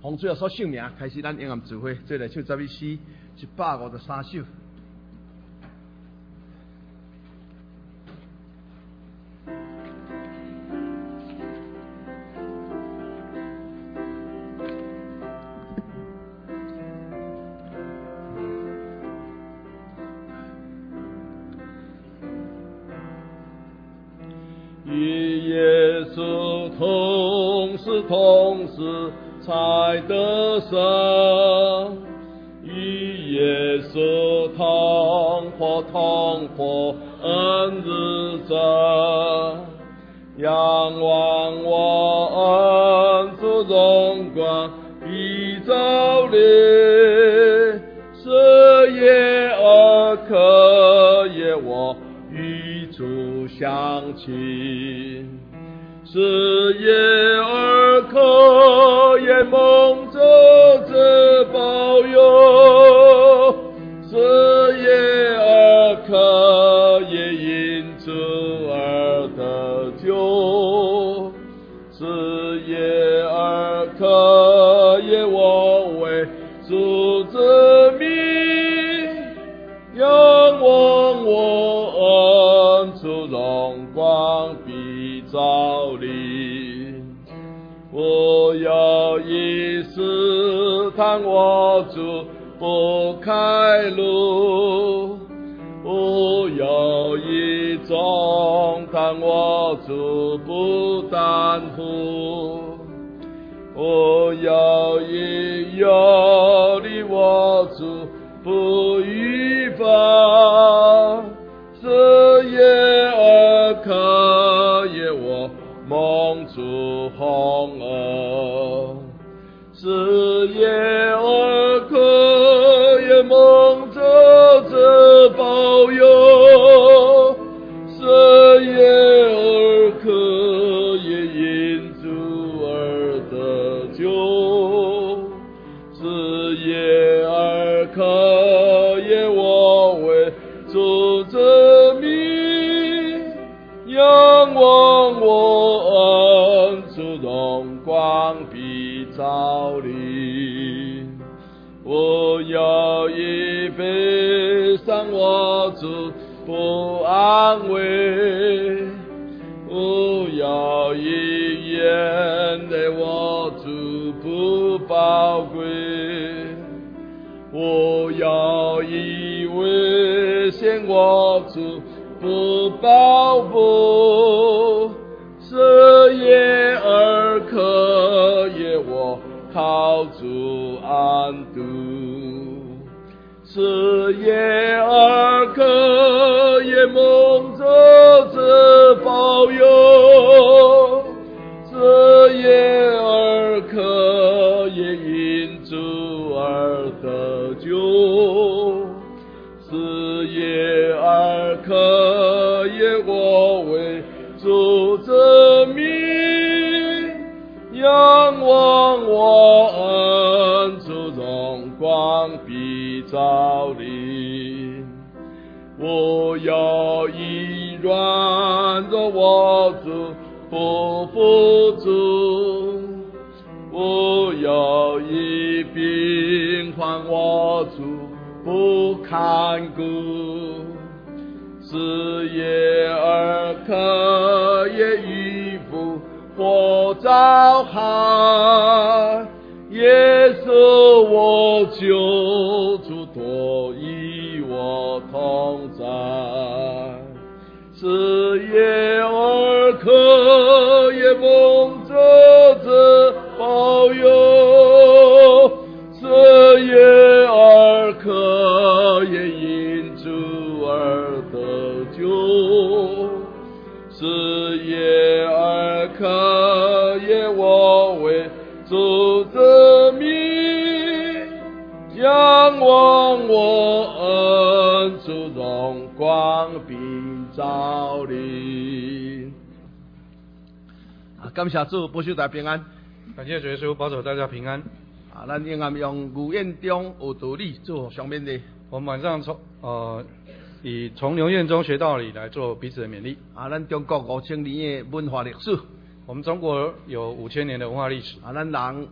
奉主耶稣圣名开始咱永暗聚会，这来唱十一诗153首。 与耶稣同死才得生，与耶稣同活恩日增，仰望我恩主荣光必照临，是夜而可夜我与主相亲，是夜而可夜蒙着这保佑，是夜而可夜因主而得救，是夜而可夜我为主之名，仰望我恩主荣光必照临，我要以试探我主不开路，我要以重担我主不担负，我要以有力我主不预防，是夜而可夜我蒙主洪恩，是夜而可夜蒙着这保佑，是夜而可夜因主而得救，是夜而可夜我为主之名，仰望我恩主荣光必照临，我要以悲伤我主不安慰，我要以眼泪我主不宝贵，我要以危险我主不保护，是夜而可夜我靠主安度，是夜而可夜蒙着这保佑，是夜而可夜因主而得救，是夜而可夜我为主之名，仰望我恩主荣光必照临，我要以软弱我主不服主，我要以病患我主不看顾，是夜而可夜渔夫火照海，耶稣我救主多与我同在，是夜而可夜蒙着这保佑，是夜而可夜因主而得救，是夜而可夜我为主之名，仰望我恩主荣光必照临。 感谢主保守大家平安， 感谢主耶稣保守大家平安。 咱永暗用牛院中有道理做上面的。 我们晚上以从牛院中学道理来做彼此的勉励。 咱中国5000年的文化历史。 我们中国有5000年的文化历史。 咱人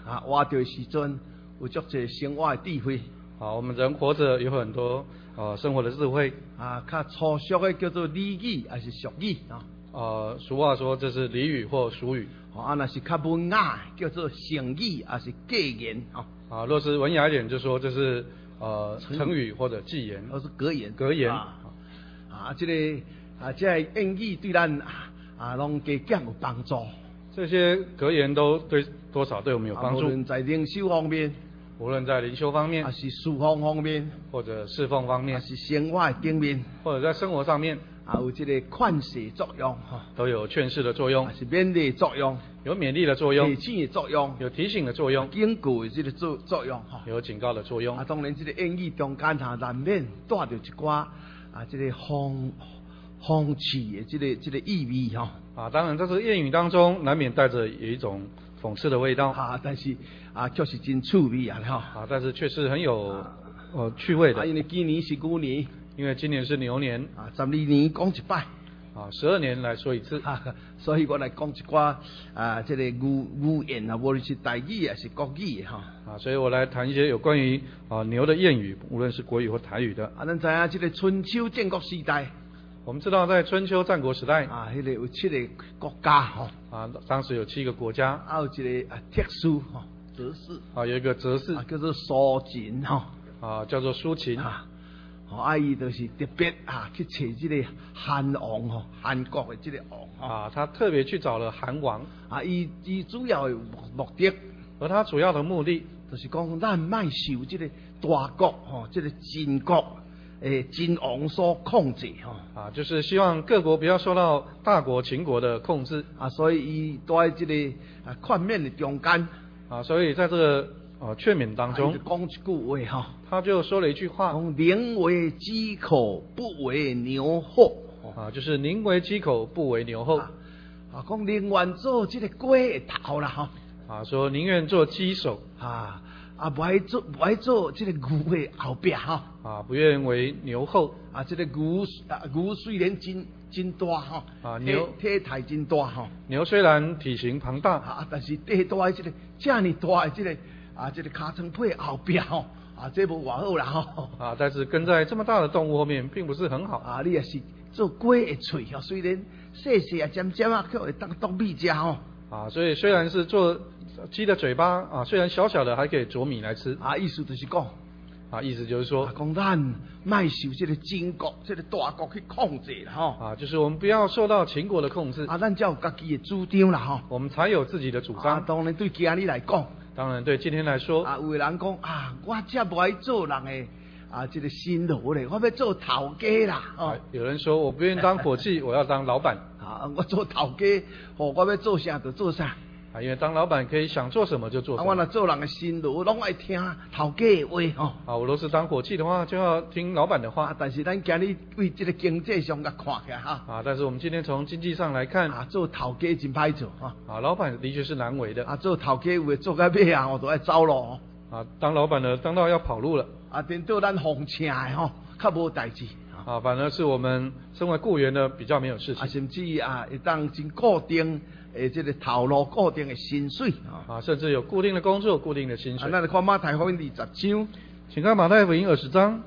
啊，活着的时阵有足侪生活的智慧。 啊，我们人活着有很多生活的智慧。 啊，较粗俗的叫做俚语还是俗语啊？ 俗话说这是俚语或俗语。 啊，那是较文雅的叫做成语还是格言啊？ 若是文雅一点，就说这是成语或者偈言， 或是格言。 格言。 这个谚语对咱拢加减有帮助。 这些格言都对多少对我们有帮助。 无论在灵修方面， 无论在灵修方面， 还是侍奉方面， 或者侍奉方面， 还是生活的经面， 或者在生活上面， 有这个劝示作用都有劝示的作用， 还是勉励作用， 有勉励的作用， 提醒的作用， 有提醒的作用， 警告的这个作用有警告的作用。 当然，这个谚语中间难免带着一寡这个讽刺的这个意味当然，在这个谚语当中，难免带着有一种讽刺的味道但是确实真趣味但是却是很有趣味的。 因为今年是牛年， 因为今年是牛年 12年讲一摆 12年来说一次所以我来讲一寡这个语言无论是台语还是国语所以我来谈一些有关于牛的谚语，无论是国语或台语的。 咱知影这个春秋战国时代， 我们知道在春秋战国时代迄个有7个国家当时有7个国家， 有一个特殊哲士有一个哲士叫做苏秦叫做苏秦伊就是特别去找这个韩王韩国的这个王他特别去找了韩王伊主要的目的， 而他主要的目的就是讲咱莫受这个大国这个秦国秦王所控制就是希望各国不要受到大国秦国的控制所以伊在这个劝勉的中间所以在这个劝勉当中讲一句话他就说了一句话， 宁为鸡口，不为牛后就是宁为鸡口，不为牛后讲宁愿做这个龟的头啦说宁愿做鸡手不爱做这个牛的后边不愿为牛后这个牛虽然真大牛体态真大牛虽然体型庞大但是地大这个这么大的这个这个尻川配后边这无偌好啦但是跟在这么大的动物后面并不是很好你也是做龟的嘴虽然细细尖尖却会当米吃所以虽然是做鸡的嘴巴虽然小小的还可以啄米来吃意思就是讲意思就是说讲咱莫受这个秦国这个大国去控制啦就是我们不要受到秦国的控制咱才有家己的主张啦我们才有自己的主张当然对今日来讲， 当然对今天来说有的人讲我这不爱做人的这个新奴咧，我要做头家啦有人说我不愿意当伙计我要当老板我做头家我要做啥就做啥因为当老板可以想做什么就做什么我若做人的新奴拢爱听头家的话我若是当伙计的话就要听老板的话但是咱今日为这个经济上甲看起来但是我们今天从经济上来看做头家真歹做老板的确是难为的做头家有的做到尾我都爱走路当老板的当到要跑路了等到咱奉请的较无代志反而是我们身为雇员的比较没有事情甚至会当真固定这个头路固定的薪水甚至有固定的工作固定的薪水咱来看马太福音20章， 请看马太福音20章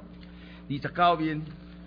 29面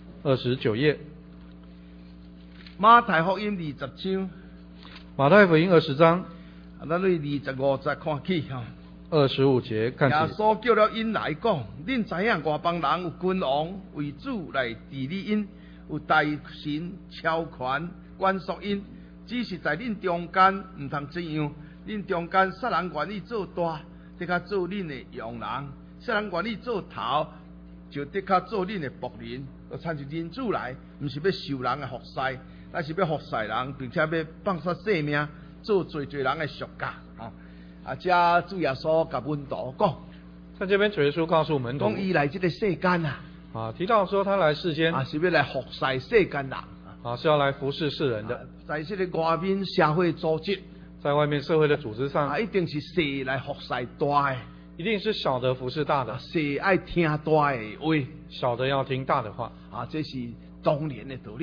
29页。 马太福音20章， 马太福音20章咱对25节看起 25节看起。 耶稣叫了因来讲，恁知影外邦人有君王为主来治理因，有大臣超权管束因，只是在恁中间唔通这样。恁中间撒人愿意做大，得较做恁的用人；撒人愿意做头，就得较做恁的仆人。就参照人主来，唔是要受人的服侍，但是要服侍人，并且要放下性命，做最人的属家。这主耶稣甲门徒讲， 在这边主耶稣告诉门徒， 讲伊来这个世间提到说他来世间是要来服侍世间人是要来服侍世人的。 在这个外面社会组织， 在外面社会的组织上一定是小来服侍大的， 一定是小的服侍大的， 小爱听大的话， 小的要听大的话这是当然的道理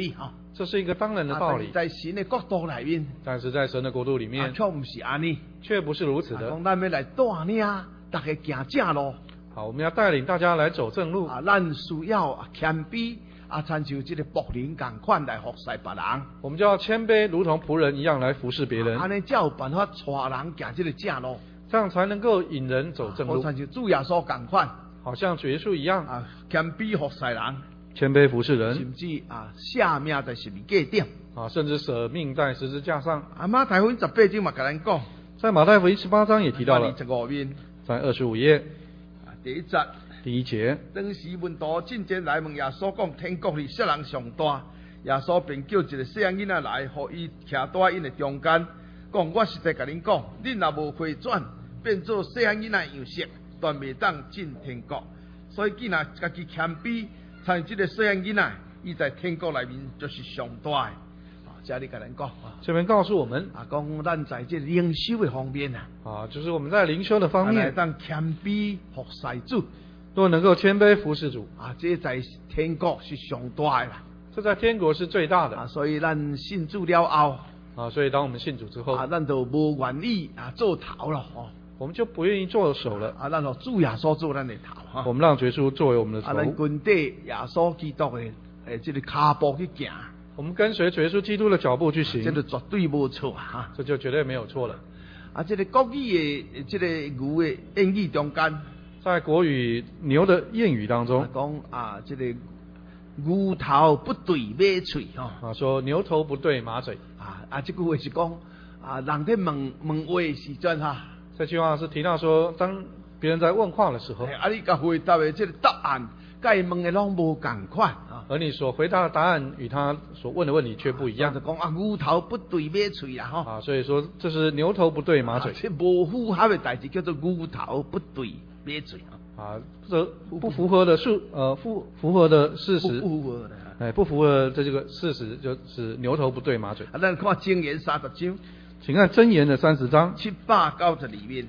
这是一个当然的道理， 在神的国度里面， 但是在神的国度里面， 却不是安尼， 却不是如此的。 讲咱要来带领大家行正路。 好，我们要带领大家来走正路。 咱需要谦卑，参像这个仆人同款来服侍别人。 我们就要谦卑，如同仆人一样来服侍别人。 安尼才有办法带人行这个正路， 这样才能够引人走正路。 好像主耶稣同款， 好像主耶稣一样谦卑服侍人， 谦卑服侍人， 甚至舍命在十字架顶甚至舍命在十字架上。 马太福音18章嘛，跟咱讲， 在马太福音18章也提到了，在25页第一节。 第1节， 当时门徒进前来问耶稣讲：天国里谁人上大？耶稣便叫一个细仔囡仔来，互伊徛在因的中间，讲：我实在甲恁讲，恁若无回转，变做细仔囡仔样式，断袂当进天国。所以既然家己谦卑，像这个细仔囡仔，伊在天国里面就是上大的。这里甲咱讲， 这边告诉我们讲咱在这灵修的方面就是我们在灵修的方面， 当谦卑服侍主。 若能够谦卑服侍主这在天国是上大的啦， 这在天国是最大的所以咱信主了后所以当我们信主之后咱就无愿意做头了我们就不愿意做手了咱就主耶稣做咱的头我们让耶稣作为我们的头， 咱跟对耶稣基督的这个脚步去行， 我们跟随耶稣基督的脚步去行， 这就绝对无错这就绝对没有错了这个国语的这个牛的谚语中间， 在国语牛的谚语当中讲这个牛头不对马嘴说牛头不对马嘴这句话是讲人在问话的时阵这句话是提到说，当别人在问话的时候你甲回答的这个答案甲伊问的拢无共款而你所回答的答案与他所问的问题却不一样， 就讲牛头不对马嘴啦所以说这是牛头不对马嘴， 这无符合的代志叫做牛头不对马嘴这不符合的符合的事实，不符合的这个事实就是牛头不对马嘴。 咱看箴言30章， 请看箴言的30章 790里面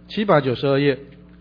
792页，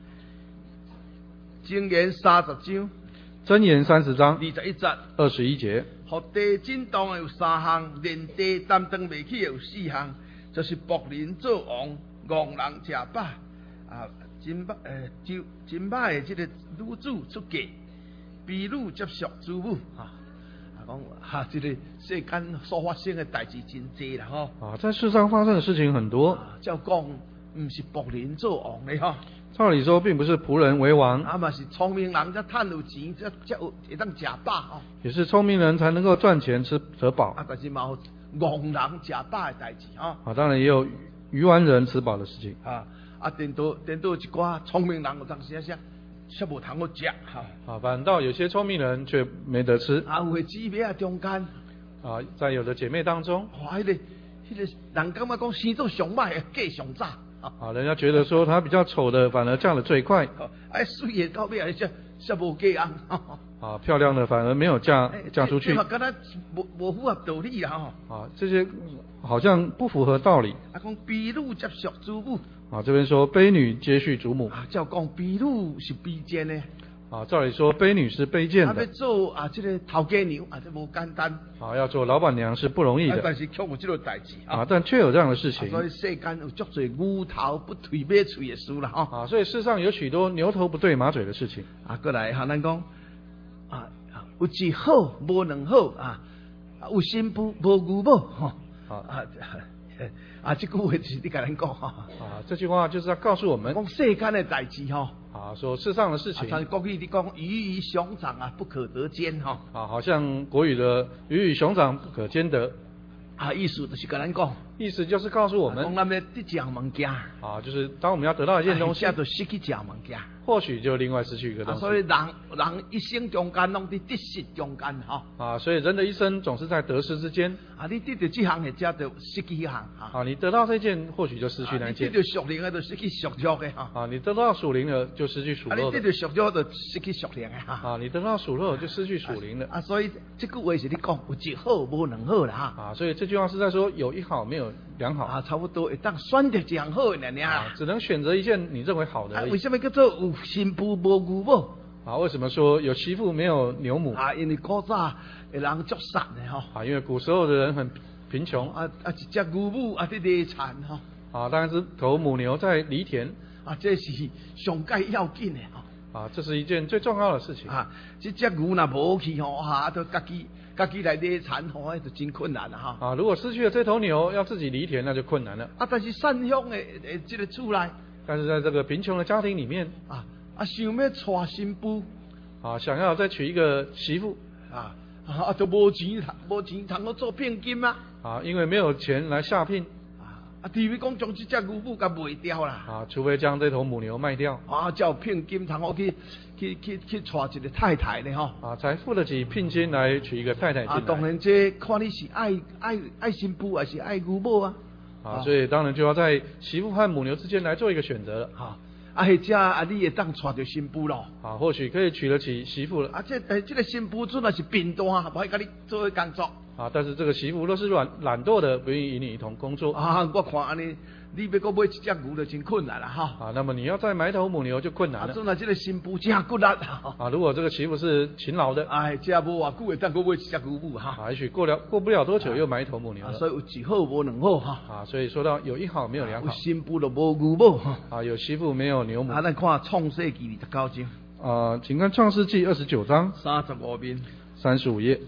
箴言30章， 箴言30章 21节 21节， 福地震动的有3项，连地担当袂起的有4项，就是仆人做王，戆人吃饱真歹的这个女子出嫁，婢女接受主母讲这个世间所发生的代志真多啦在世上发生的事情很多照讲不是仆人做王的照理说并不是仆人为王嘛是聪明人才赚有钱才会当吃饱也是聪明人才能够赚钱吃得饱但是嘛有戆人吃饱的代志当然也有愚顽人吃饱的事情颠倒一寡聪明人有当时却无通好食反倒有些聪明人却没得吃有的姊妹中间在有的姐妹当中迄个人感觉讲生做上歹的嫁上早人家觉得说他比较丑的反而嫁得最快水的到尾还却无嫁漂亮的反而没有嫁出去敢若无符合道理这些好像不符合道理讲婢女接受主母这边说卑女接续主母照讲婢女是卑贱的照理说卑女是卑贱的要做这个头家娘这无简单要做老板娘是不容易的但是却有这个代志但却有这样的事情所以世间有足多牛头不对马嘴的事啦所以世上有许多牛头不对马嘴的事情过来咱讲有一好无两好有新妇无牛母这句话就是你跟人讲这句话就是要告诉我们讲世间的代志说世上的事情像国语你讲鱼与熊掌不可得兼好像国语的鱼与熊掌不可兼得意思就是跟人讲意思就是告诉我们讲咱要得食物件就是当我们要得到一件东西就失去食物件或许就另外失去一个东西所以人一生中间拢在得失中间所以人的一生总是在得失之间你得到这项的才就失去那项你得到这件或许就失去那件你得到属灵的就失去属肉的你得到属灵的就失去属肉的你得到属肉就失去属灵的你得到属肉就失去属灵的所以这句话是你讲有一好无两好啦所以这句话是在说有一好没有两好差不多会当选择一项好的只能选择一件你认为好的而已为什么叫做有新妇无牛母啊，为什么说有媳妇没有牛母？ 啊，因为古早的人足善的吼。 啊，因为古时候的人很贫穷。 一只牛母在犁田吼。 啊，当然是头母牛在犁田。 啊，这是上界要紧的吼。 啊，这是一件最重要的事情。 啊，这只牛若无去吼，都家己来犁田吼，那就真困难了哈。 啊，如果失去了这头牛，要自己犁田，那就困难了。 啊，但是善乡的这个厝内， 但是在这个贫穷的家庭里面， 想要娶新妇， 想要再娶一个媳妇， 都无钱通去做聘金啊。 因为没有钱来下聘。 除非讲将这只牛妇给卖掉啦。 除非将这头母牛卖掉。 才有聘金通好去娶一个太太呢吼。 才付得起聘金来娶一个太太进来。 当然这看你是爱新妇还是爱牛母啊。 所以当然就要在媳妇和母牛之间来做一个选择了。 或者你会当娶到新妇咯。 或许可以娶得起媳妇了。 这个新妇准也是贫惰，不爱跟你做工作。 但是这个媳妇若是懒惰的，不愿意与你一同工作。 我看安尼，你要搁买一只牛就真困难了哈。 那么你要再买一头母牛就困难了。 准这个新妇真骨力。 如果这个媳妇是勤劳的， 这无偌久会当搁买一只牛母哈。 也许过不了多久又买一头母牛了。 所以有一好无两好哈。 所以说到有一好没有两好。 有新妇就无牛母。 有媳妇没有牛母。 咱看创世纪29章。 请看创世纪29章 35面 35页。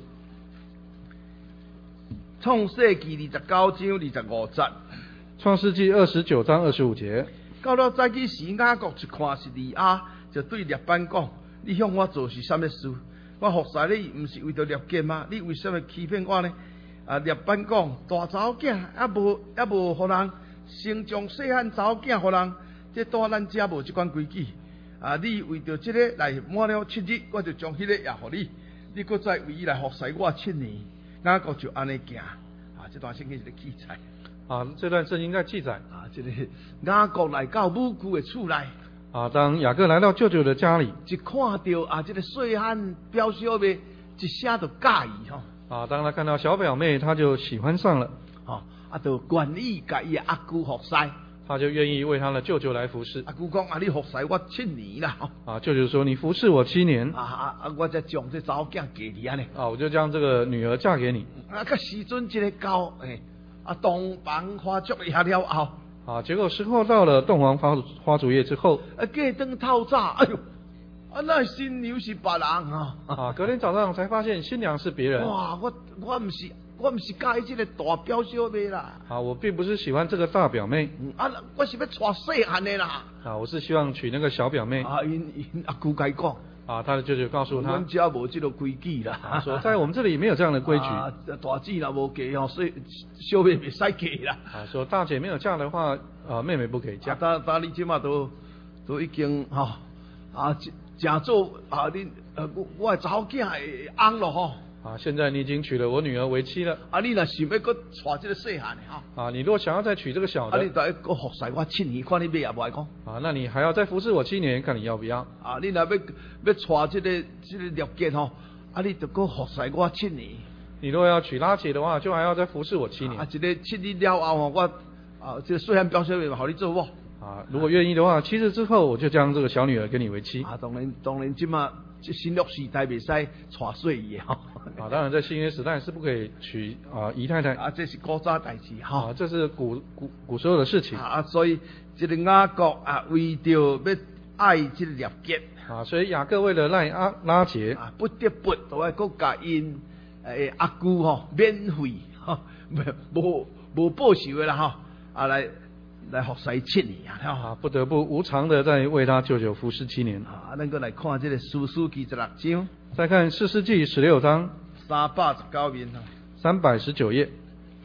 创世纪29章25节。 创世纪29章25节。 到了早起时，雅各一看是利亚，就对列班讲：你向我做是什么事？我服侍你，不是为着列结吗？你为什么欺骗我呢？列班讲：大查某囝也无互人先将细汉查某囝互人，这在咱家无这款规矩。你为着这个来满了7日，我就将迄个也互你。你搁再为伊来服侍我7年。雅各就安尼行。这段圣经是个记载。 这段圣经在记载。 这个雅各来到母舅的厝内。 当雅各来到舅舅的家里， 一看到这个细汉表小妹，一下就介意吼。 当他看到小表妹，他就喜欢上了。 就愿意甲伊阿姑服侍。 他就愿意为他的舅舅来服侍。 阿姑讲：你服侍我7年啦。 舅舅说：你服侍我7年。 我才将这查某囝嫁你安尼。 我就将这个女儿嫁给你。 个时阵这个到洞房花烛夜了后。 结果时候到了洞房花烛夜之后。 过灯透早，哎呦，那新娘是别人隔天早上才发现新娘是别人。 哇，我不是介意这个大表小妹啦。 我并不是喜欢这个大表妹。 我是要娶细汉的啦。 我是希望娶那个小表妹。 因阿姑该讲。 他的舅舅告诉他， 我们家无这个规矩啦。 说在我们这里没有这样的规矩。 大姐若无嫁所以小妹袂使嫁啦。 说大姐没有嫁的话，妹妹不可以嫁。 你即马都已经真做你我查某囝会翁咯吼。 现在你已经娶了我女儿为妻了。 你若想要搁娶这个细汉的你如果想要再娶这个小的， 你就要搁服侍我7年，看你要也不爱讲。 那你还要再服侍我7年，看你要不要。 你若要娶这个列结吼，你就搁服侍我7年。 你如果要娶拉结的话，就还要再服侍我7年。 这个7年了后我这个细汉表小妹好你做我。 如果愿意的话，7日之后我就将这个小女儿跟你为妻。 当然即马这新约时代袂使娶细姨吼。 当然在新约时代是不可以娶姨太太。 这是古早代志哈。 这是古时候的事情。 所以这个雅各为着要爱这个列结。 所以雅各为了拉结。 不得不都要搁甲因阿姑免费无报酬的啦来服侍7年不得不无偿的在为他舅舅服侍7年。 咱搁来看这个士师记16章。 再看士师记16章 319面 319页。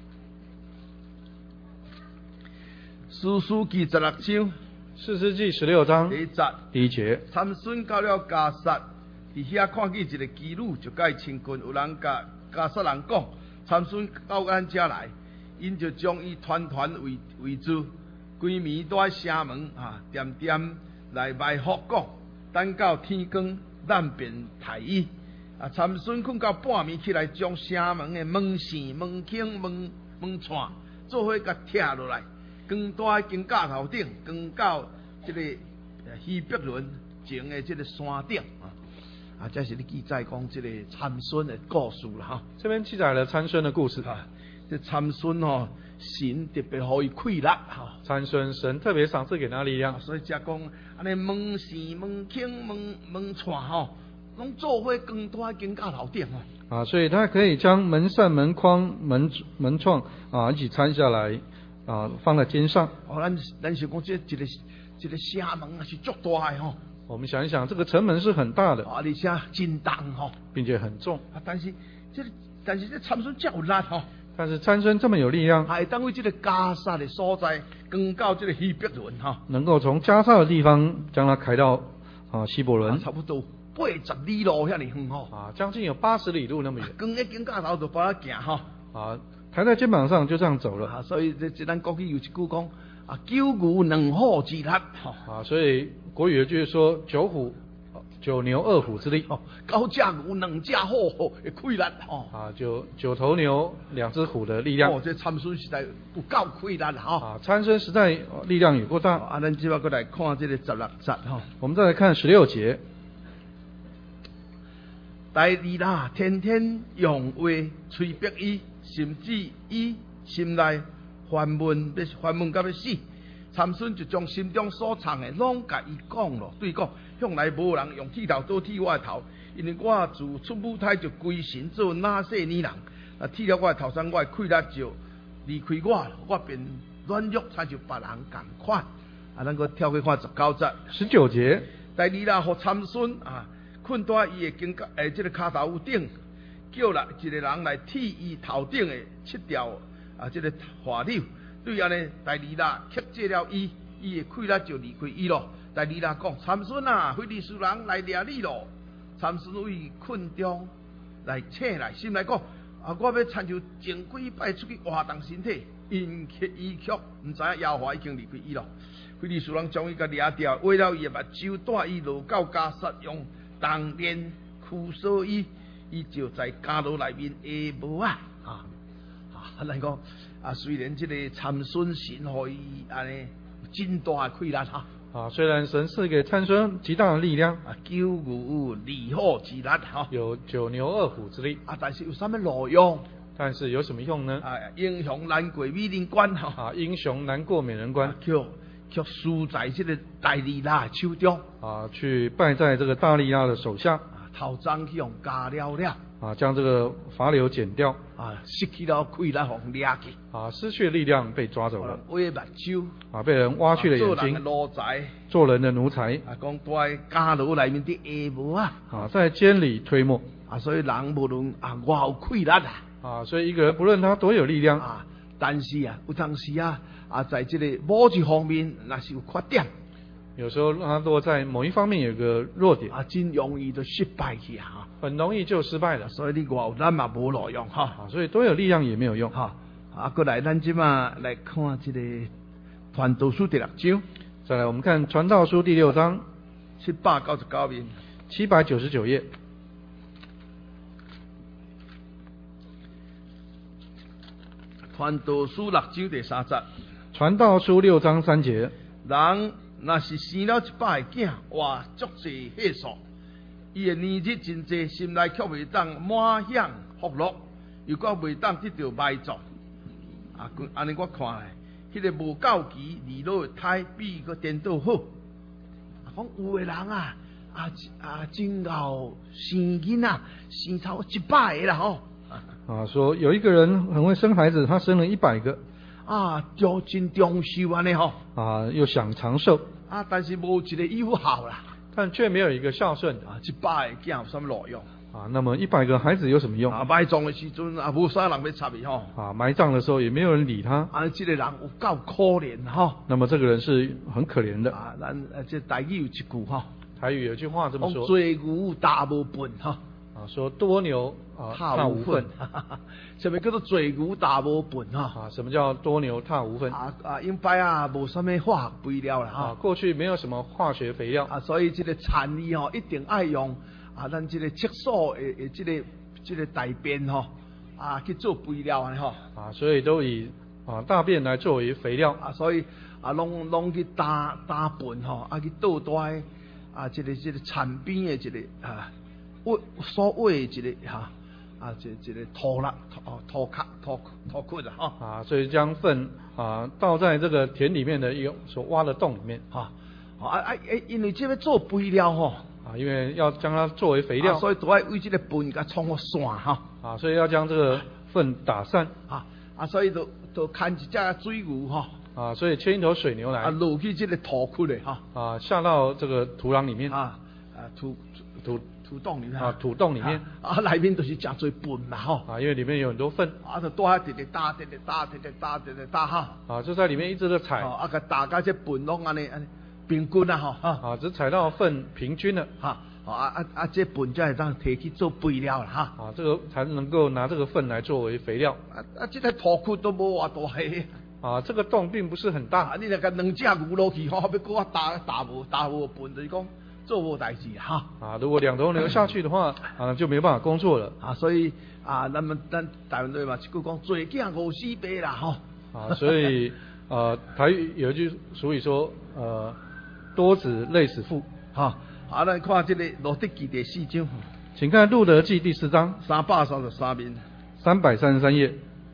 士师记16章。 士师记16章第1节。 参孙到了迦萨，伫遐看见一个妓女，就甲伊亲近。有人甲迦萨人讲，参孙到咱遮来，因就将伊团围住。规暝都在城门点点来埋伏讲，等到天光，咱便抬伊。参孙困到半暝起来，将城门的门线、门径、门串做伙甲拆落来，扛在肩胛头顶，扛到这个希伯伦， 前的这个山顶啊，这是咧记载讲这个参孙的故事啦哈。 这边记载了参孙的故事。 这参孙神特别予伊气力哈。 参孙神特别赏赐给他力量， 所以才讲安尼门神门卿门串拢做伙光大金架头顶所以他可以将门扇、门框、门窗一起拆下来放在肩上。 咱想讲这一个城门是足大的我们想一想，这个城门是很大的， 而且真重并且很重。 但是这参孙真有力但是参孙这么有力量， 还当为这个加萨的所在，更到这个希伯伦能够从加萨的地方将它开到希伯伦， 差不多80里路遐尼远将近有80里路那么远。 光一根架头就把它行抬在肩膀上就这样走了。 所以这咱国语有一句讲九牛2虎之力所以国语有句说九牛2虎之力 9只牛2只虎的气力九头牛2只虎的力量。 这参孙实在有够气力参孙实在力量有够大。 咱即摆过来看这个16节我们再来看16节。 第二啦，天天用话催逼伊，甚至伊心内烦闷到要死。参孙就将心中所藏的拢甲伊讲咯，对讲向来无人用剃头刀剃我的头，因为我自出母胎就归神做那些年人，剃了我的头上，我的气力就离开我便软弱，才就别人共款。咱个跳去看19节。 19节。 第二啦，互参孙困在伊的肩胛这个骹头顶，叫来一个人来剃伊头顶的7条这个花柳。对安尼，第二啦，克制了伊的气力就离开伊咯。第二啦讲，参孙非利士人来掠你咯。参孙为困中来醒来，心来讲我要参像前几摆出去活动身体，伊却唔知影耶和华已经离开伊咯。非利士人将伊甲掠掉，挖了伊的目睭，带伊落到加萨，用铜链箍锁伊，伊就在监牢内面下无咱讲虽然这个参孙神予伊安尼真大的气力虽然神赐给参孙极大的力量九牛2虎之力有9牛2虎之力但是有什么路用？ 但是有什么用呢？ 英雄难过美人关英雄难过美人关却输在这个大利拉手中去败在这个大利拉的手下头章去用加了将这个法柳剪掉失去了气力互掠去失去力量被抓走了， 挖目睭被人挖去了眼睛，做人的奴才讲在监牢里面的下无在监里推磨所以人无论我有气力所以一个人不论他多有力量但是有当时在这个某一方面那是有缺点， 有时候他都在某一方面有个弱点真容易就失败去很容易就失败了。 所以你我咱嘛无路用所以多有力量也没有用过来咱即马来看这个传道书第6章。 再来我们看传道书第6章 799面 799页。 传道书6章第3节。 传道书6章3节。 人若是生了一百个囝，活足济岁数，伊的年日真济，心内却未当满享福乐，又搁未当得到埋葬。安尼我看来，迄个无够期二老的胎比个颠倒好。讲有的人真够生囡仔，生超100个啦说有一个人很会生孩子，他生了100个就真长寿安尼又想长寿但是无一个有效啦， 但却没有一个孝顺的 100个囝有什么路用那么100个孩子有什么用埋葬的时阵无啥人要插伊埋葬的时候也没有人理他这个人有够可怜那么这个人是很可怜的咱这台语有一句台语有句话这么说， 多牛大无本说多牛踏无粪什么叫做多牛大无本什么叫多牛踏无粪因摆无什么化学肥料啦过去没有什么化学肥料所以这个产力一定爱用咱这个厕所的这个大便去做肥料所以都以大便来作为肥料所以拢去打粪去倒这个产边的一个所谓的一个这个土壤土窟的哈。 所以将粪倒在这个田里面的一个所挖的洞里面因为这要做肥料因为要将它作为肥料， 所以都要为这个粪给冲个散所以要将这个粪打散所以都看一只水牛所以牵一头水牛来落去这个土窟的下到这个土壤里面土洞里面土洞里面里面都是真多粪嘛因为里面有很多粪就多一直打就在里面一直的踩个打到这粪拢安尼平均只踩到粪平均了这粪才会当提去做肥料啦这个才能够拿这个粪来作为肥料这个土窟都无偌大个这个洞并不是很大你若甲两只牛落去要搁我打无粪，就是讲做无代志如果两头牛下去的话就没办法工作了所以咱台湾队嘛，一句讲做囝5死爸啦所以台语有一句俗语说多子累死父咱看这个路德记第4章， 请看路德记第4章 333面 333页。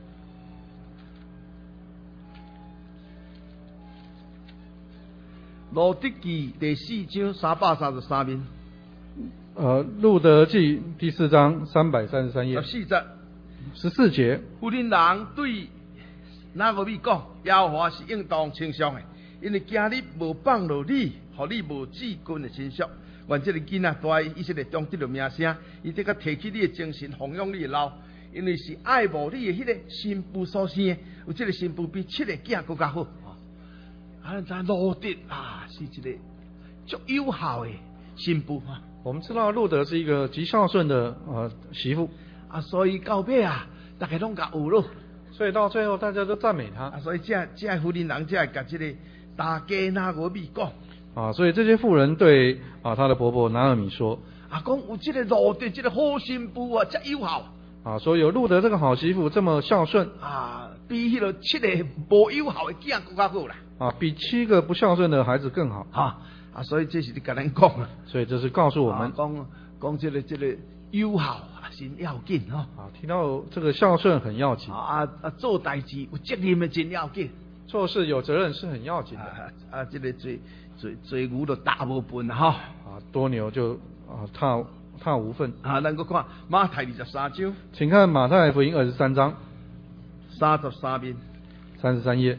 路德记第4章333面路德记第4章333页14节。 妇人人对拿俄米讲，耶和华是应当称颂的，因为今日无放落你，互你无治军的身上。愿这个囡仔在以色列中得到名声，伊这个提起你的精神，奉养你的老，因为是爱慕你的迄个新妇所生的，有这个新妇比7个囝更加好。咱路德是一个足有效的新妇我们知道路德是一个极孝顺的媳妇所以到尾大家拢甲有咯。 所以到最后大家都赞美他所以这妇人人才会甲这个大家拿俄米讲所以这些妇人对他的伯伯拿俄米说讲有这个路德这个好新妇这有效说有路德这个好媳妇这么孝顺比迄个7个无有效的囝更加好啦比7个不孝顺的孩子更好所以这是甲咱讲所以这是告诉我们讲这个有效是要紧提到这个孝顺很要紧做代志有责任的真要紧， 做事有责任是很要紧的这个做牛就大无分多牛就踏无份咱搁看马太23章， 请看马太福音23章 33面 33页。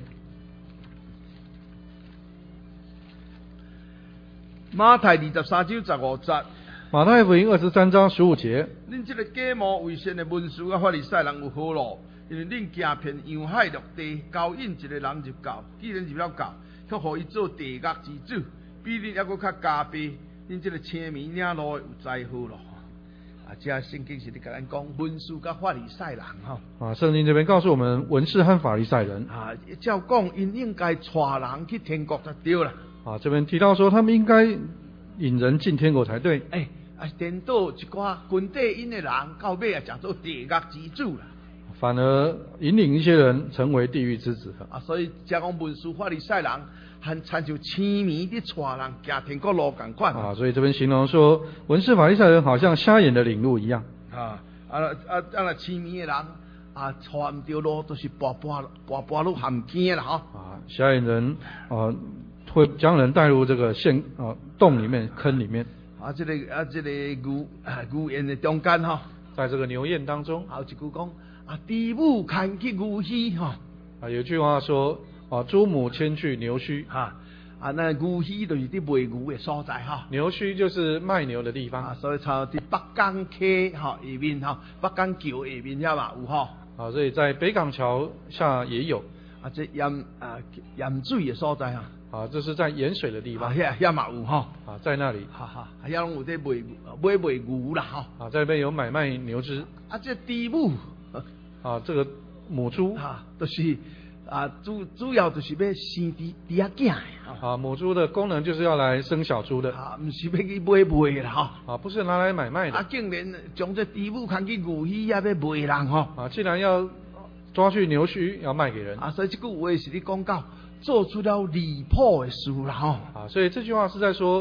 马太23章15节， 马太福音23章15节。 恁这个假冒为善的文士啊法利赛人有好路，因为恁行骗洋海陆地，勾引一个人入教，既然入了教，却互伊做地狱之主，比恁还搁较加倍。恁这个青面领路有灾祸咯。这圣经是咧甲咱讲文士甲法利赛人圣经这边告诉我们文士和法利赛人照讲因应该带人去天国就对了这边提到说他们应该引人进天国才对颠倒一寡军队因的人到尾叫做地狱之主啦， 反而引领一些人成为地狱之子所以讲文士法利赛人和参像青面的带人行天国路同款所以这边形容说文士法利赛人好像瞎眼的领路一样青面的人带唔到路都是跋路陷阱啦瞎眼人会将人带入这个洞里面坑里面这个牛宴的中间在这个牛宴当中有一句讲猪母牵去牛墟有句话说猪母牵去牛墟那牛墟就是伫卖牛的所在牛墟就是卖牛的地方所以在北港溪下面北港桥下面遐嘛有所以在北港桥下也有这盐水的所在这是在盐水的地方遐嘛有在那里遐拢有在卖牛啦在那边有买卖牛只这猪母这个母猪就是主要就是要生猪仔囝母猪的功能就是要来生小猪的不是要去卖啦不是拿来买卖的竟然将这猪母牵去牛墟要卖人既然要抓去牛墟要卖给人所以这句话是你讲到做出了离谱的事啦所以这句话是在说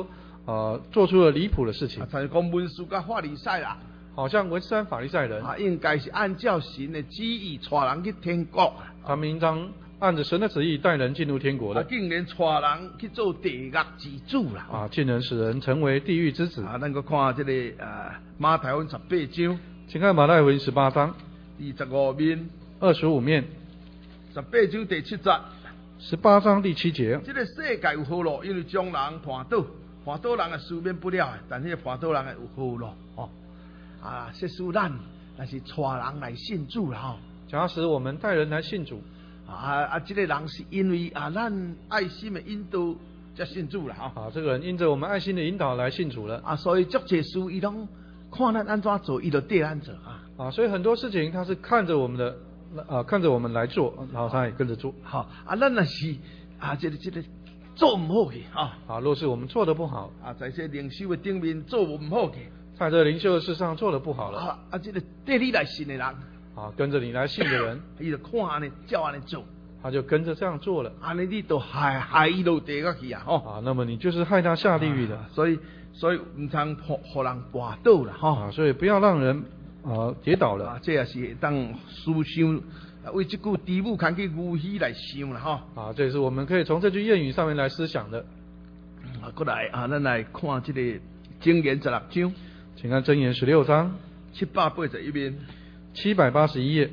做出了离谱的事情， 像讲文士甲法利赛啦， 好像文士和法利赛人， 应该是按照神的旨意带人去天国。 他们应当按着神的旨意带人进入天国的， 竟然带人去做地狱之主啦！ 竟然使人成为地狱之子。 咱个看这个马太福音18章， 请看马太福音18章 25面 25面 ，18章第7节 ，18章第7节。 这个世界有好路，因为将人絆倒，絆倒人是免不了的，但是絆倒人有好路哦。说使咱那是带人来信主啦吼。 假使我们带人来信主， 这个人是因为咱爱心的引导才信主啦吼。 这个人因着我们爱心的引导来信主了。 所以足侪事伊拢看咱安怎做，伊就对咱做所以很多事情他是看着我们的，看着我们来做，然后他也跟着做。 咱那是这个做唔好嘅若是我们做的不好， 在这灵修的顶面做唔好嘅， 在这灵修的事上做的不好了， 这个对你来信的人， 跟着你来信的人， 伊就看安尼照安尼做， 他就跟着这样做了， 安尼你都害伊落地下去那么你就是害他下地狱的。 所以唔通互人绊倒啦所以不要让人跌倒了。 这也是当思想，为这句题目看去牛鱼来想啦这也是我们可以从这句谚语上面来思想的。 过来咱来看这个箴言16章， 请看箴言16章 781面 ，781页。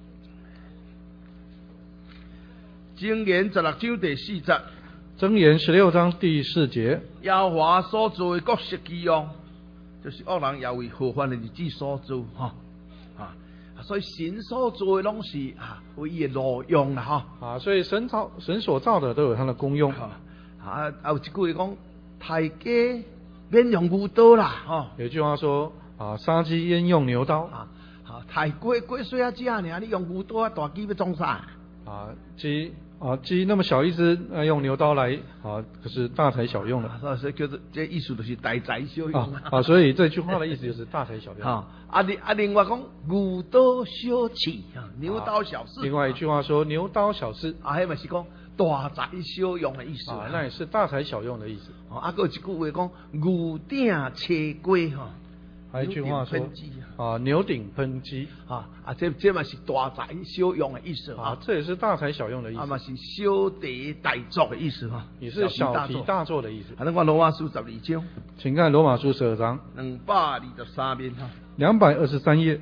箴言16章第4節， 箴言16章第4節， 耶和華所做的各適其用，就是惡人也為何番的日子所做所以神所做的攏是為伊的路用啦所以神所造的都有它的功用有一句講，大家免用牛刀啦有一句話說殺雞焉用牛刀大雞細仔隻爾，你用牛刀大雞要裝啥雞那麼小一隻，用牛刀來可是大材小用了。 所以叫做這意思就是大材小用所以這句話的意思就是大材小用。 另外講牛刀小刺，牛刀小事。 另外一句話說牛刀小事， 迄嘛是講大材小用的意思。 那也是大材小用的意思。 還有一句話講牛鼎切龜還有一句話說牛鼎噴雞這嘛是大材小用的意思這也是大材小用的意思。 嘛是小題大做的意思也是小題大做的意思。 看羅馬書12章， 請看羅馬書12章 223面 223頁。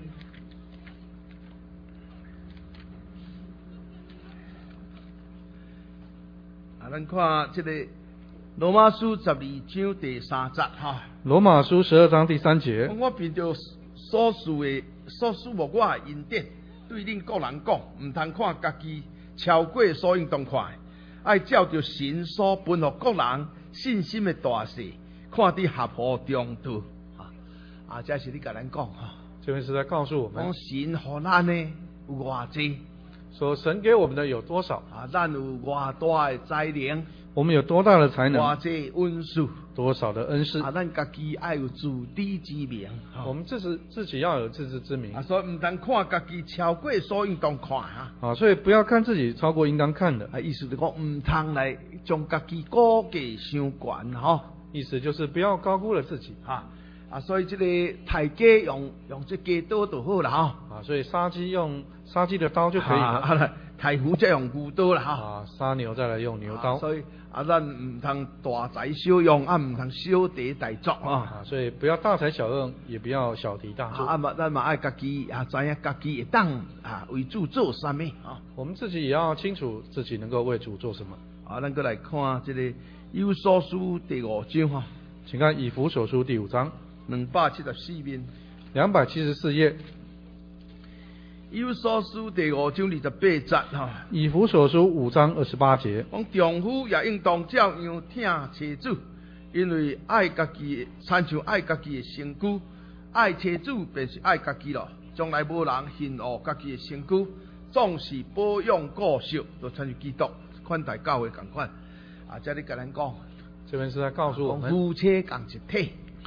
咱看這個羅馬書12章第3節羅馬書12章第3節。 我憑着所賜無我的恩典，對恁各人講，唔通看家己超過所應當看的，愛照着神所分予各人信心的大小，看佇合乎中途這是你甲咱講這邊是在告訴我們， 神予咱呢有偌濟， 說神給我們的有多少咱有偌大的才能， 我們有多大的才能， 偌濟恩賜， 多少的恩賜， 咱家己愛有自知之明， 我們自己要有自知之明所以唔通看家己超過所應當看所以不要看自己超過應當看的意思就講唔通來將家己高價傷懸意思就是不要高估了自己所以這個大雞用這雞刀就好啦所以殺雞用殺雞的刀就可以了大牛再用牛刀啦殺牛再來用牛刀所以咱唔通大材小用唔通小題大做所以不要大材小用，也不要小題大做咱嘛愛家己知影家己會當為主做什麼我們自己也要清楚自己能夠為主做什麼咱過來看這個以弗所書第5章請看以弗所書第5章 274面 274頁。 以弗所書第5章28節以弗所書5章28節， 講丈夫也應當照樣聽妻子，因為愛家己親像愛家己的身軀，愛妻子便是愛家己咯。將來無人恨惡家己的身軀，總是保養顧惜，就親像基督款待教會同款。這裡跟咱講， 這邊是在告訴我們， 夫妻共一體。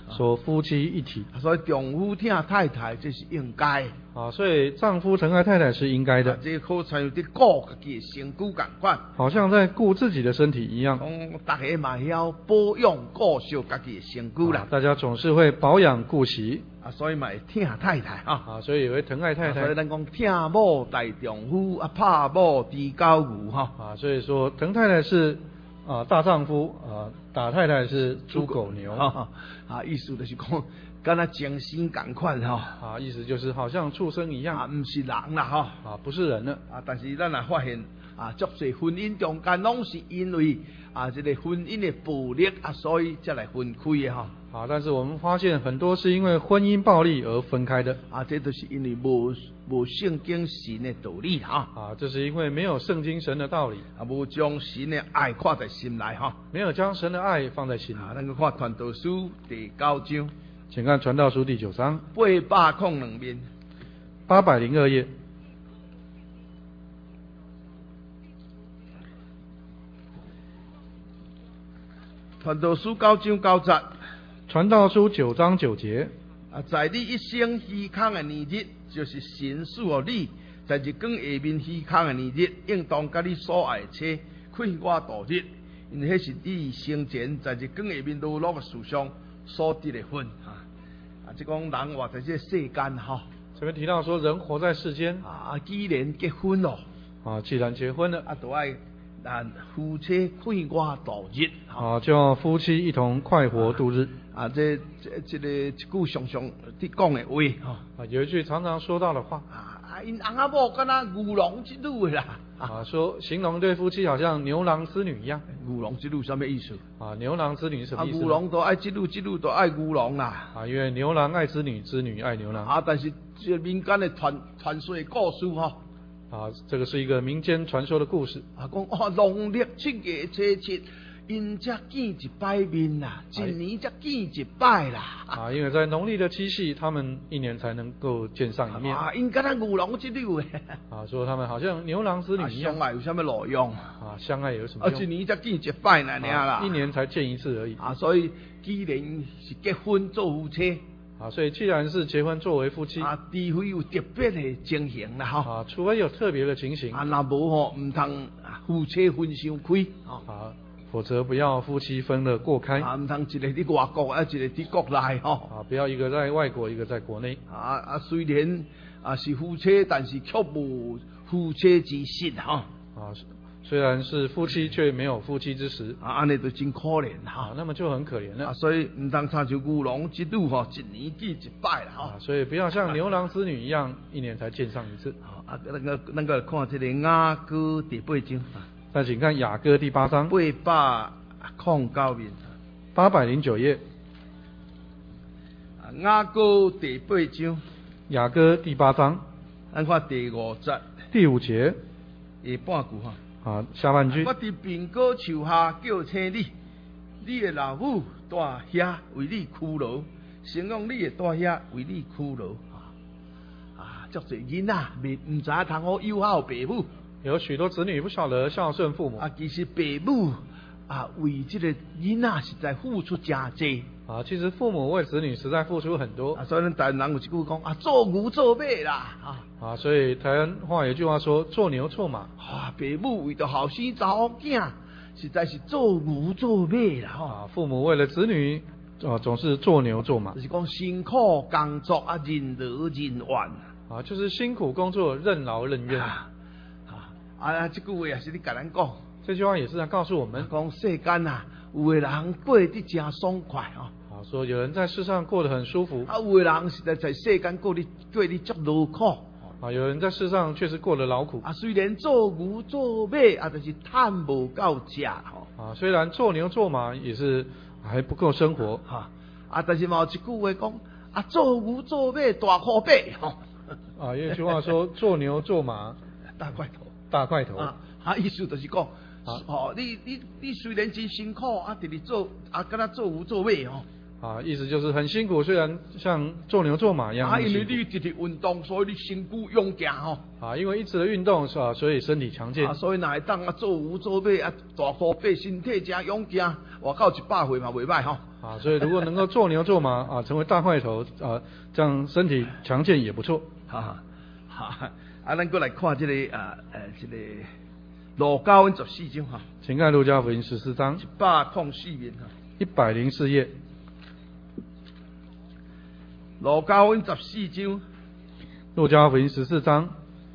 说夫妻一体。 所以丈夫疼太太这是应该。 所以丈夫疼爱太太是应该的。 这好像有伫顾家己的身躯同款， 好像在顾自己的身体一样。 大家嘛要保养顾惜家己的身躯啦。 大家总是会保养顾惜。 所以嘛会疼太太啊。 所以也会疼爱太太。 所以咱讲疼某大丈夫，拍某猪狗牛哈。 所以说疼太太是大丈夫，打太太是猪狗牛。 意思就是讲。跟他精神同款哈， 意思就是好像畜生一样， 不是人啦哈， 不是人了但是咱也发现足侪婚姻中间拢是因为这个婚姻的暴力所以才来分开的哈。 但是我们发现很多是因为婚姻暴力而分开的这都是因为无圣经神的道理哈。 这是因为没有圣经神的道理， 无将神的爱看在心内哈， 没有将神的爱放在心里。 咱去看传道书第9章。 请看传道书第9章 802面 802页。 传道书9章9节。 传道书9章9节。 在你一生虚空的年日，就是神赐予你在日光下面虚空的年日，应当甲你所爱的妻快活度日，因为迄是你生前在日光下面落落的事上所得的分即讲人活在这世间哈。 这边提到说人活在世间既然结婚咯既然结婚了就爱夫妻快活度日就要夫妻一同快活度日这个一句常常伫讲的话有一句常常说到的话因翁仔某敢若牛郎织女的啦说形容对夫妻好像牛郎织女一样。 牛郎织女什么意思牛郎织女什么意思牛郎都爱织女，织女都爱牛郎啦因为牛郎爱织女，织女爱牛郎但是这民间的传说的故事这个是一个民间传说的故事讲农历7月初7因才见一摆面啦，一年才见一摆啦因为在农历的七夕他们一年才能够见上一面因敢若牛郎织女说他们好像牛郎织女一样相爱有什么路用相爱有什么用一年才见一摆那样啦一年才见一次而已所以既然是结婚做夫妻所以既然是结婚作为夫妻除非有特别的情形啦除非有特别的情形若无唔通夫妻分伤开否则不要夫妻分得过开唔通一个伫外国一个伫国内不要一个在外国一个在国内虽然是夫妻但是却无夫妻之实虽然是夫妻却没有夫妻之实安尼就真可怜那么就很可怜了所以唔通参像牛郎织女一年见一摆啦所以不要像牛郎织女一样一年才见上一次那个看这个雅歌第8章再请看雅歌第8章 809面 809页雅歌第8章雅歌第8章咱看第5节第5节下半句下半句我伫苹果树下叫醒你，你的老母住遐为你苦劳，形容你的住遐为你苦劳足侪囡仔唔知通好友好父母， 有许多子女不晓得孝顺父母其实父母为这个囡仔实在付出真济其实父母为子女实在付出很多所以咱台湾人有一句讲做牛做马啦所以台湾话有句话说做牛做马父母为着后生查某囝实在是做牛做马啦父母为了子女总是做牛做马， 就是讲辛苦工作任劳任怨就是辛苦工作任劳任怨这句话也是你甲咱讲， 这句话也是在告诉我们讲世间有的人过得真爽快说有人在世上过得很舒服有的人实在在世间过得足劳苦有人在世上确实过得劳苦虽然做牛做马就是赚无够吃虽然做牛做马也是还不够生活但是嘛有一句话讲做牛做马大苦背有一句话说做牛做马大块头意思就是讲你虽然真辛苦直直做敢若做牛做马啊，意思就是很辛苦，虽然像做牛做马一样很因为辛苦。 你直直运动，所以你身躯勇健吼。 啊，因为一直的运动是吧，所以身体强健。 所以哪会当做牛做马大箍背，身体真勇健，活到100岁嘛袂歹吼。 啊，所以如果能够做牛做马啊，成为大块头啊，这样身体强健也不错。 咱过来看这个这个路加福音14章哈。 请看路加福音14章 104面哈。 104页。 路加福音14章。 路加福音14章。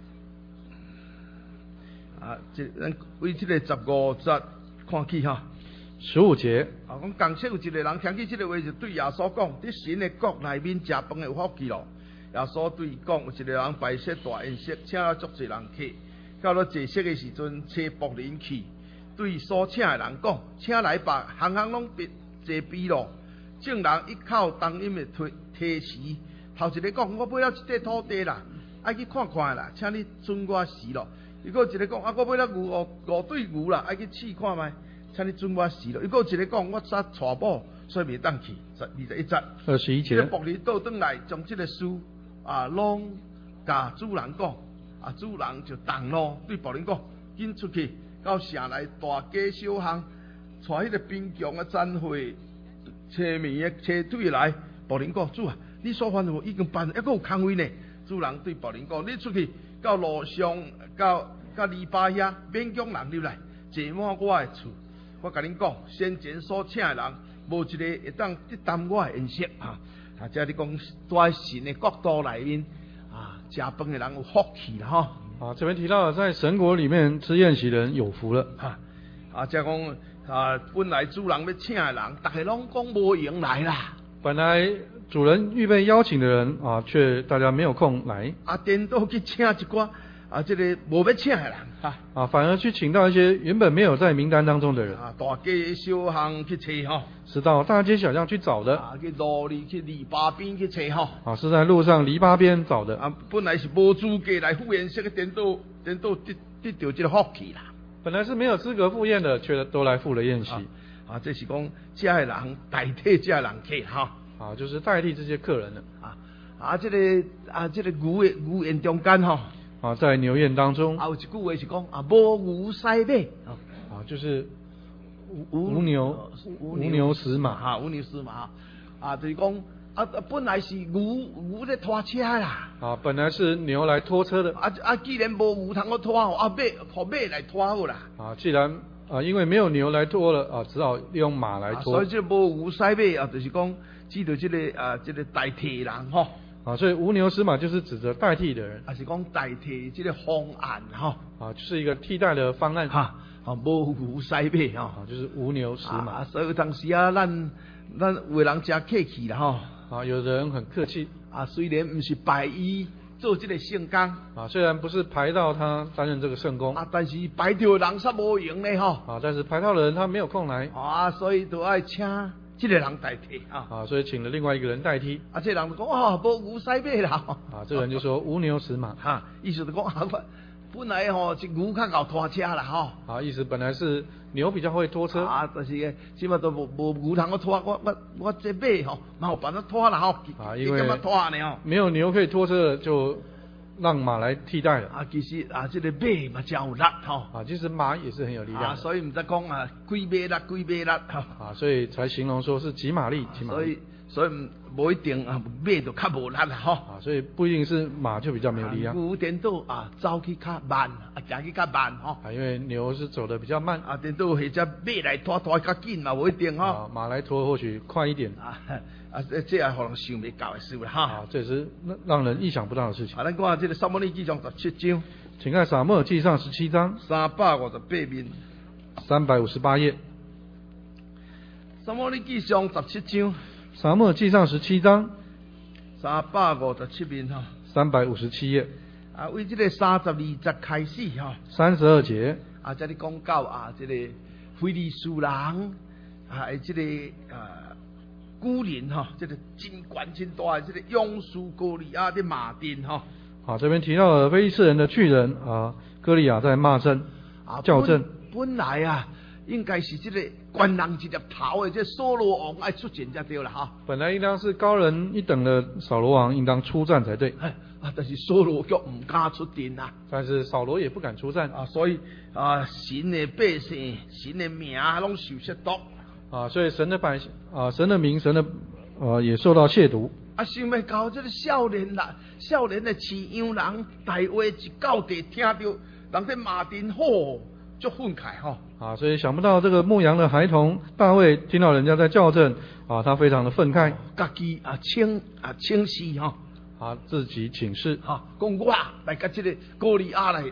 咱为这个15节看起哈。 15节。 讲共说有一个人听见这个话，就对耶稣讲：在神的国内面食饭的有福气咯。耶稣对伊讲：有一个人摆设大宴席，请了足侪人客。到了坐席的时阵，找仆人去，对所请的人讲：请来吧，行行拢别坐备咯。众人一口当饮的提时，头一个讲：我买了一块土地啦，爱去看看啦，请你准我时咯。伊个一个讲：我买了5对牛啦，爱去试看卖。 请你准我时咯，伊个一个讲，我早娶某，所以袂当去。21节。 21节。 这个仆人倒转来，将这个事拢甲主人讲，主人就动怒，对仆人讲，紧出去到城内大街小巷，带迄个贫穷的、残废、车迷的、车腿来。仆人讲，主啊，你所犯的已经办，还佫有空位呢。主人对仆人讲，你出去到路上，到篱笆遐，免叫人入来，坐满我的厝。 我甲恁讲，先前所请的人，无一个会当抵担我的宴席这你讲，在神的角度内面食饭的人有福气啦这边提到了，在神国里面吃宴席的人有福了这讲本来主人要请的人，大家拢讲无闲来啦。 本来主人预备邀请的人却大家没有空来。 颠倒去请一寡这个无要请的人反而去请到一些原本没有在名单当中的人大街小巷去找是到大街小巷去找的去路里去篱笆边去找是在路上篱笆边找的本来是无资格来赴宴席的，颠倒得到这个福气啦。 本来是没有资格赴宴的，却都来赴了宴席这是讲这的人代替这的人客就是代替这些客人的这个牛宴中间在牛宴当中有一句话是讲无牛使马就是无牛死马无牛死马就是讲本来是牛在拖车啦本来是牛来拖车的既然无牛通我拖马来拖好啦既然因为没有牛来拖了只好用马来拖所以这无牛使马就是讲指着这个代替人所以无牛死马就是指着代替的人是讲代替这个方案就是一个替代的方案无牛使马就是无牛死马所以有当时咱有的人真客气啦有的人很客气虽然不是拜伊做这个圣工虽然不是排到他担任这个圣工但是排到的人煞无闲呢但是排到的人他没有空来所以就爱请这个人代替所以请了另外一个人代替这人就讲无牛使马啦这个人就说无牛死马意思就讲本来是牛较够拖车啦意思本来是牛比较会拖车但是起码都无牛通我拖我这马嘛有办法拖啦因为拖呢没有牛可以拖车就让马来替代了其实这个马嘛真有力其实马也是很有力量所以唔使讲几马力所以才形容说是几马力所以无一定马就较无力啦所以不一定是马就比较没有力量牛颠倒走去较慢行去较慢因为牛是走得比较慢颠倒或者马来拖较紧嘛无一定马来拖或许快一点这也互人想袂到的事啦这也是让人意想不到的事情咱看这个撒母耳记上17章请看撒母耳记上17章 358面 358页撒母耳记上17章撒母耳记上17章 357面 357页为这个32节开始 32节这里讲到这个非利士人这个古人这个真悬真大的这个勇士歌利亚的马丁这边提到了非利士人的巨人歌利亚在骂阵校正本来应该是这个官人一粒头的这扫罗王爱出战才对了哈。 本来应当是高人一等的扫罗王应当出战才对， 但是扫罗却唔敢出阵啊。 但是扫罗也不敢出战所以神的百姓、神的名拢受亵渎所以神的百姓神的名、神的也受到亵渎。 想要到这个少年的饲养人大卫一到地听到人在骂阵吼，就愤慨所以想不到这个牧羊的孩童大卫听到人家在叫阵他非常的愤慨， 家己请示自己请示讲我来跟这个歌利亚来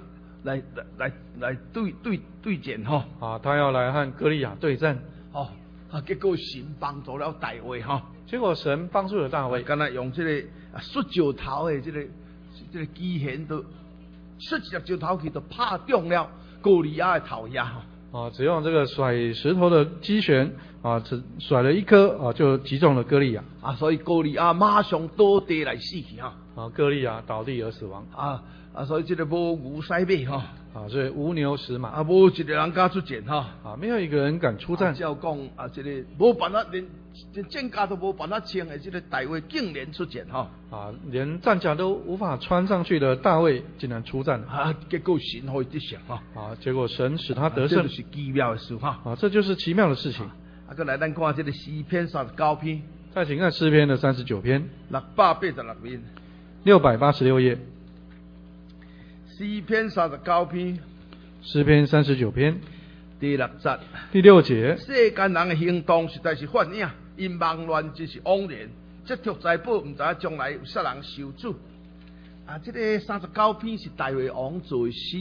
对战他要来和歌利亚对战结果神帮助了大卫结果神帮助了大卫， 刚才用这个摔石头的这个机弦都摔一石头去，就拍中了歌利亚的头下只用这个甩石头的机旋只甩了一颗就击中了歌利亚所以歌利亚马上倒地来死去歌利亚倒地而死亡所以这个无牛使马所以无牛使马无一个人敢出战没有一个人敢出战照讲这个无办法连战甲都无办法穿的这个大卫竟然出战连战甲都无法穿上去的大卫竟然出战结果神可以得胜结果神使他得胜， 这就是奇妙的事这就是奇妙的事情再来咱看这个诗篇39篇， 再请看诗篇的39篇 686篇 686页， 诗篇39篇， 诗篇39篇第6节， 第6节， 世间人的行动实在是幻影，因忙乱只是枉然，积蓄财宝，唔知将来有啥人收取。这个39篇是大卫王做的诗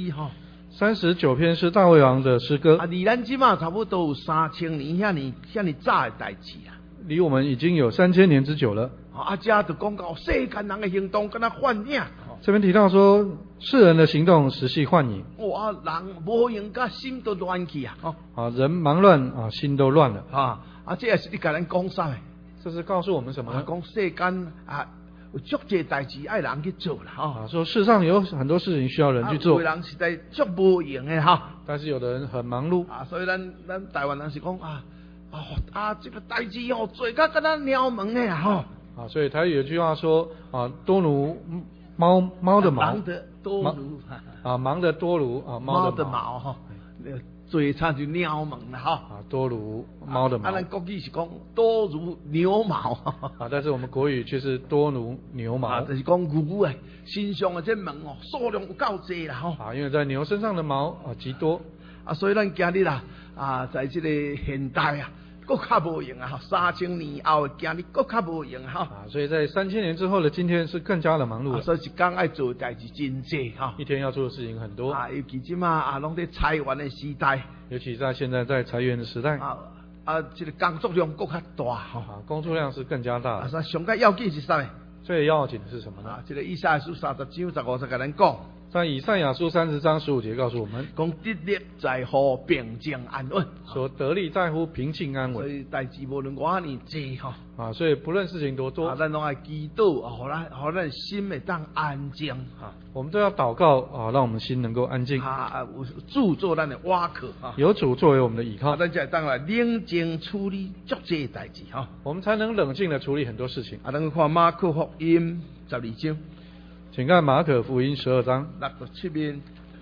39篇是大卫王的诗歌离咱即马差不多有3000年遐尼早的代志离我们已经有3000年之久了这就讲到世间人的行动跟他幻影这边提到说世人的行动实系幻影人无用甲心都乱去人忙乱心都乱了这也是你甲咱讲啥的？ 这是告诉我们什么呢？ 讲世间有足济代志爱人去做啦说世上有很多事情需要人去做， 有人实在足无用的但是有的人很忙碌所以咱台湾人是讲这个代志做甲敢若鸟门的所以台语有句话说多如猫的毛， 忙得多如忙得多如猫的毛最差就鸟门了多如猫的毛咱国语是讲多如牛毛但是我们国语却是多如牛毛就是讲牛身上的这毛数量有够多啦因为在牛身上的毛极多所以咱今日在这个现代更较无用3000年后今日更较无用所以在3000年之后的今天是更加的忙碌所以一天爱做的代志真多一天要做的事情很多尤其即马拢在裁员的时代， 尤其在现在在裁员的时代这个工作量更较大工作量是更加大的上个要紧是啥呢？ 最要紧的是什么呢？ 这个以赛亚书30章15节跟咱讲， 在以赛亚书30章15节告诉我们， 讲得力在乎平静安稳， 说得力在乎平静安稳。 所以代志无论偌尼多所以不论事情多多， 咱拢爱祈祷互咱心会当安静我们都要祷告让我们心能够安静主做咱的瓦壳有主作为我们的依靠咱才当来冷静处理足济代志我们才能冷静的处理很多事情咱看马可福音12章， 请看马可福音12章 67面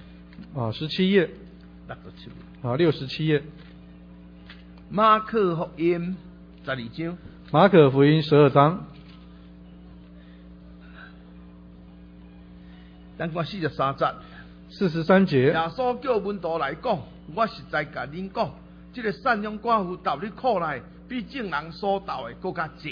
17页67页马可福音12章， 马可福音12章， 咱看43节 43节， 耶稣叫门徒来讲，我实在甲恁讲，这个善良寡妇投入苦内，比正人所投的更加多。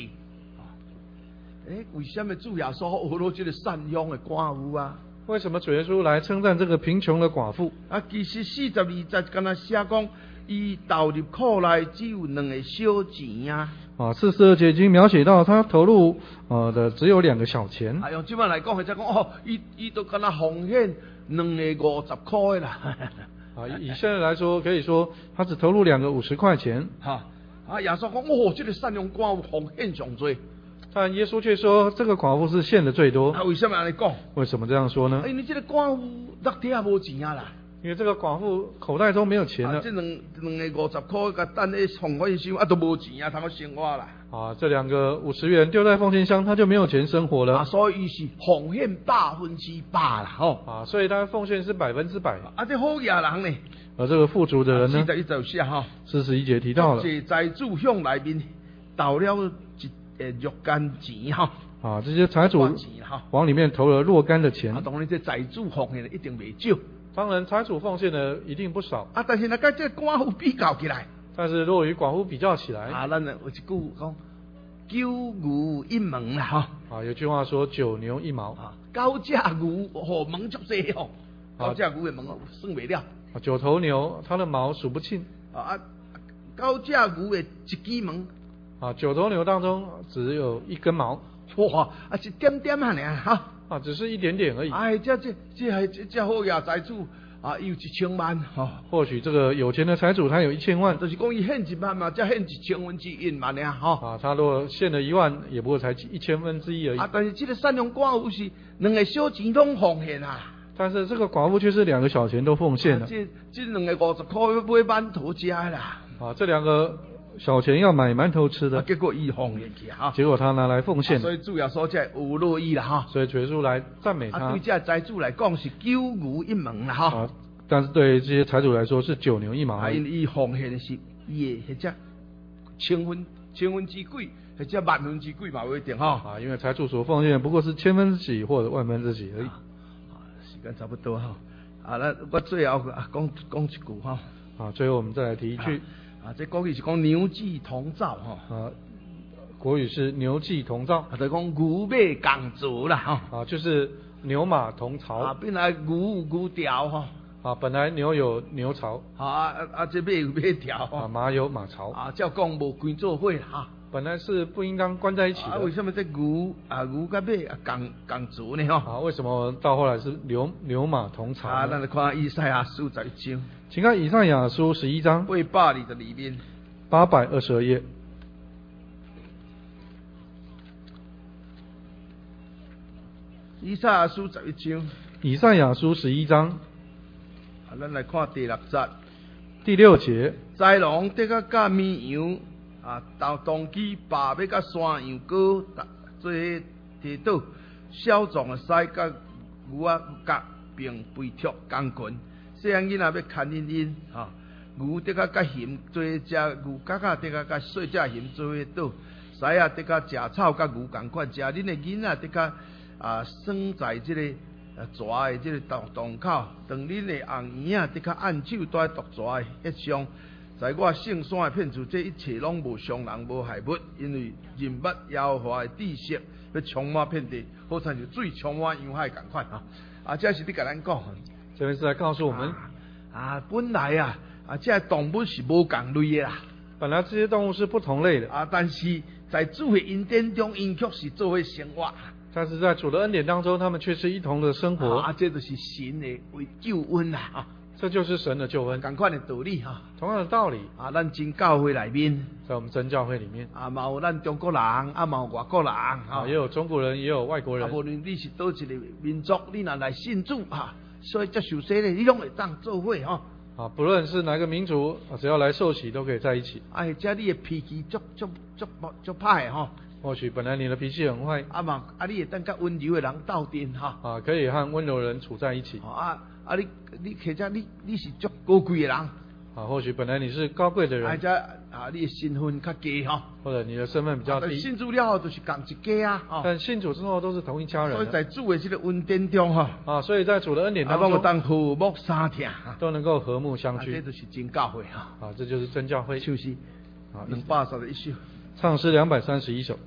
为什么主耶稣学了这个善良的寡妇为什么主耶稣来称赞这个贫穷的寡妇其实42节敢若写讲，伊投入苦内只有2个小钱 42节已经描写到他投入的只有2个小钱用这摆来讲，或者讲伊都敢若奉献2个50块啦以现在来说，可以说他只投入2个50块钱耶稣讲这个善良寡妇奉献上多， 但耶稣却说这个寡妇是献的最多为什么这样讲？ 为什么这样说呢？ 因为这个寡妇落地也无钱啦因为这个寡妇口袋中没有钱了。 这两个50块，甲等咧奉献箱，都无钱啊，通去生活啦。 这2个50元丢在奉献箱，他就没有钱生活了。 所以是奉献100%啦， 所以他奉献是100%。 这好嘢人呢？ 而这个富足的人呢 41节写 41节提到了， 这财主向内面投了若干钱这些财主往里面投了若干的钱。 当然这财主奉献一定未少。 当然财主奉献的一定不少。 但是跟这寡妇比较起来， 但是若与寡妇比较起来， 咱有一句讲9牛1毛啦有句话说9牛1毛 ，9只牛毛足济9只牛的毛算未了 ，9头牛它的毛数不清 9只牛的1支毛 9头牛当中只有1根毛， 哇一点点尔只是一点点而已。 这好呀财主有1000万或许这个有钱的财主他有1000万， 就是讲伊献1万嘛，才献1/1000万尔他如果献了1万，也不过才1/1000而已。 但是这个善良寡妇是2个小钱拢奉献但是这个寡妇却是2个小钱都奉献了。 这2个50块要买馒头吃啦这2个小钱要买馒头吃的， 结果伊奉献去结果他拿来奉献， 所以主要说这有乐意啦所以主耶稣来赞美他。 对这财主来讲是9牛1毛啦但是对这些财主来说是9牛1毛。 因为伊奉献的是伊的迄只千分之几，或者万分之几嘛不一定因为财主所奉献不过是千分之几或者万分之几而已。 时间差不多那我最后讲一句最后我们再来提一句这国语是讲牛祭同灶国语是牛祭同灶就讲牛马共槽啦就是牛马同槽本来牛条本来牛有牛槽这马有马条马有马槽照讲无关做伙啦本来是不应当关在一起的。 为什么这牛跟马共槽呢为什么到后来是牛马同槽呢？ 咱来看以赛亚书11章， 请看以赛亚书11章 822面 822页。 以赛亚书11章， 以赛亚书11章咱来看第6节。 第6节， 豺狼得甲绵羊当机爬要甲山羊羔做提倒，小壮的使甲牛角并背托工群，细汉囡仔要牵因牛得甲咸做食，牛角得甲细只咸做倒，狮得甲食草甲牛共款食，恁的囡仔得甲生在这个蛇的这个洞口，当恁的红婴得甲按手在毒蛇的腋上，在我圣山的片处，这一切拢无伤人无害物，因为人物耶和华的知识要充满遍地，好像是水充满洋海共款这是你甲咱讲， 这边是在告诉我们本来这动物是无共类的啦， 本来这些动物是不同类的但是在主的恩典中，因却是做伙生活。 但是在主的恩典当中，他们却是一同的生活这就是神的为救恩啦这就是神的救恩， 同款的道理同样的道理咱真教会里面， 在我们真教会里面嘛有咱中国人嘛有外国人也有中国人也有外国人无论你是倒一个民族，你若来信主所以接受洗礼，你拢会当做伙不论是哪个民族只要来受洗都可以在一起这你的脾气足歹或许本来你的脾气很坏你会当甲温柔的人斗阵可以和温柔的人处在一起你或者你是足高贵的人或许本来你是高贵的人你的身份较低或者你的身份比较低， 信主了后就是共一家但信主之后都是同一家人所以在主的这个恩典中所以在主的恩典当中当和睦相听都能够和睦相居这就是真教会这就是真教会。 休息231首， 唱诗231首。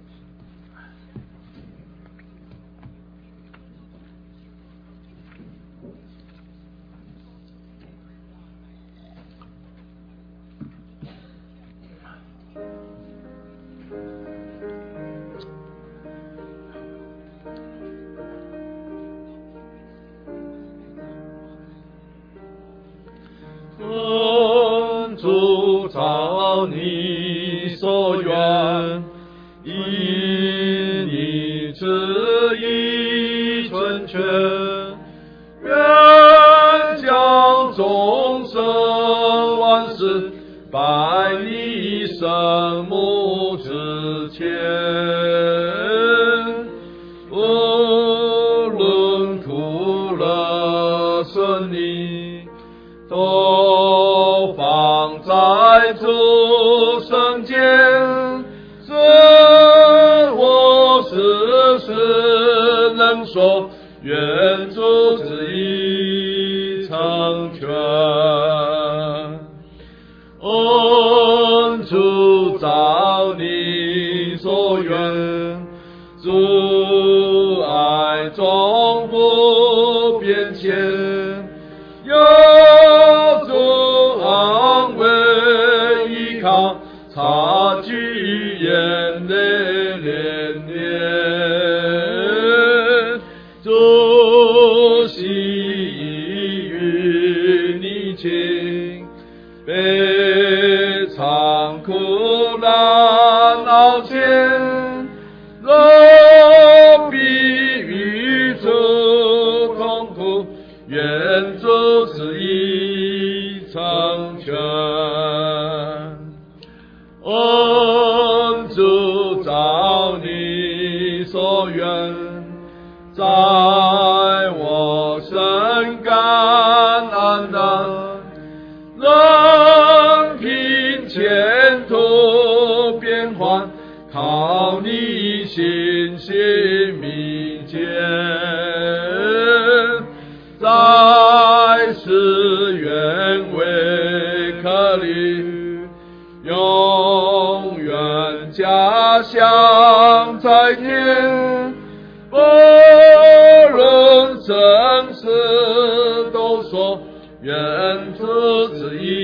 主照你所愿，因你旨意纯全，愿将众都说愿主旨意成全。恩主照你所愿，主爱终不变迁，有主安慰依靠，差距眼泪连连，主喜与你亲，悲惨苦难熬前，若必与主同苦，愿主旨意成全。恩主照你所愿，在我深感安然，任凭前途变幻，靠你信心明见，在世愿为可立，永远家乡在天，不论生死都说愿主旨意